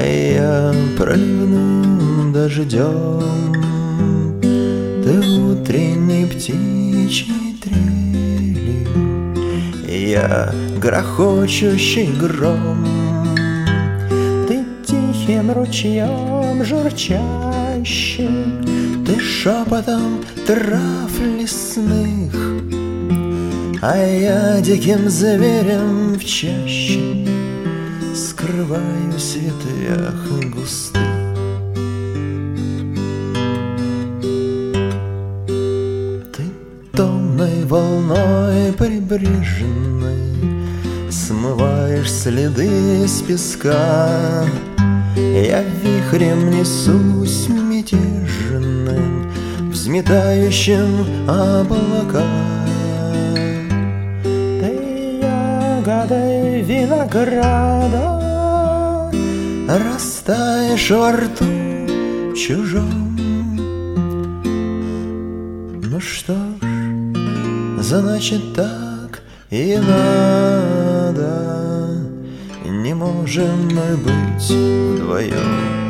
я проливным дождем, ты утренней птичьей трелью, я грохочущий гром, ты тихим ручьем журчащим, ты шепотом трав лесных, а я диким зверем в чаще скрываюсь в ветвях густых. Ты томной волной прибрежной смываешь следы с песка, я вихрем несусь мятежным, взметающим облака. Ты ягодой винограда растаешь во рту чужом. Ну что ж, значит так и надо, не можем мы быть вдвоем.